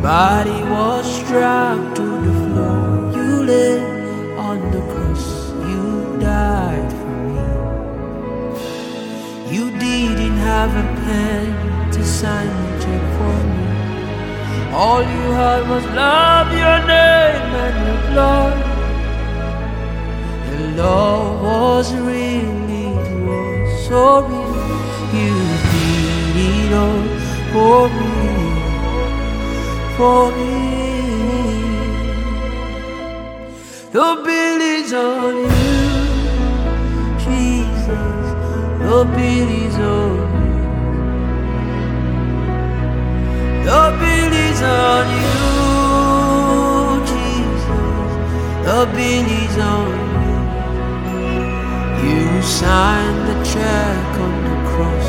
body was strapped to the floor. You lay on the cross, you died for me. You didn't have a pen to sign the check for me. All you had was love, your name and your blood. Your love was real, it was so real. You did it all for me, for me. The bill is on you, Jesus. The bill is on you. The bill is on you, Jesus. The bill is on you. You signed the check on the cross.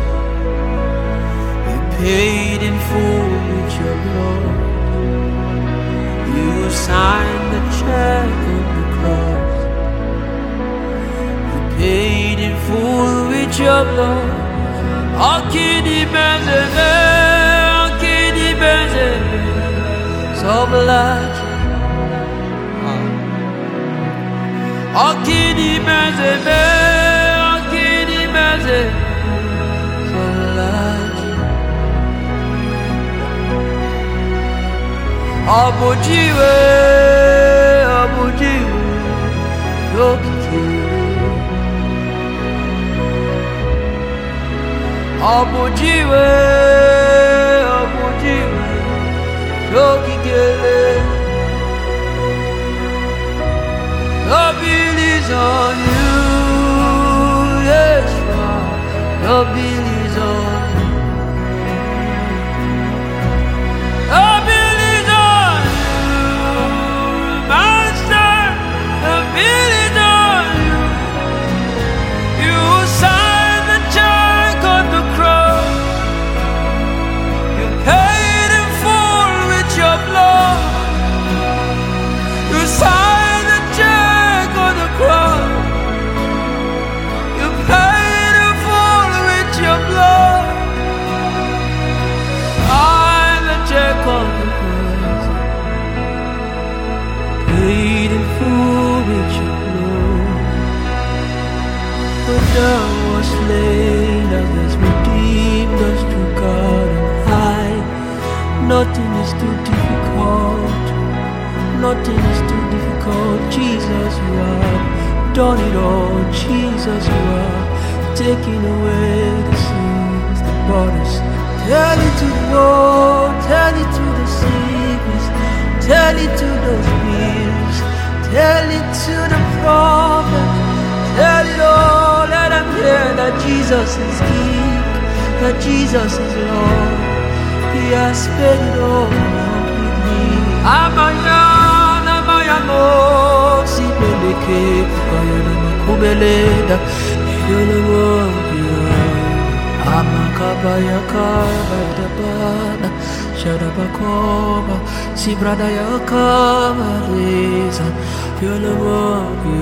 You paid in full with your blood. You signed the check on the cross. You paid in full with your blood. Akidi benzeme, akidi benzeme, soblaç. Akidi benzeme, akidi benzeme, soblaç. Abujiwe, abujiwe, yok ki. Abujiwe, abujiwe, yok ki. The bill is on you, yes, the bill is on you. The bill is on you, Master. The bill is on you. You signed the check on the cross. You paid in full with your blood. You signed the check on the cross. You paid in full with your blood. Sign the check on the cross. Paid in full with your blood. But thou was slain as has redeemed us to God on high. Nothing is too difficult. Nothing is too difficult. Jesus, you have done it all. Jesus, you have taken away the sins, the borders. Tell it to the Lord, tell it to the sickness, tell it to those bills, tell it to the prophet, tell it all. Let them hear that Jesus is King, that Jesus is Lord. He has paid it all with me. Amayano, Sibeleke, Kayana Makubeleda, Yolomokia, Amakabayaka, Badabana, Shadabakoba, Sibradayaka, Marisa, Yolomokia.